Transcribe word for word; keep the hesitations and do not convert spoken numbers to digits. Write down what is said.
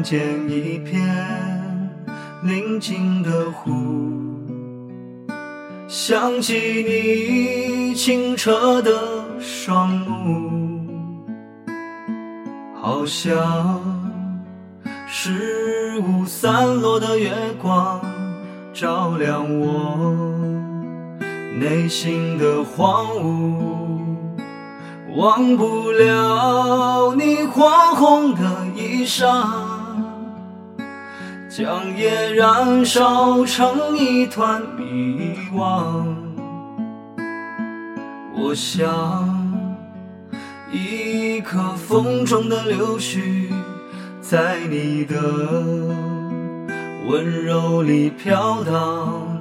见一片宁静的湖，想起你清澈的双目，好像十五散落的月光，照亮我内心的荒芜。忘不了你火红的衣裳，将夜燃烧成一团迷惘。我像一颗风中的柳絮，在你的温柔里飘荡。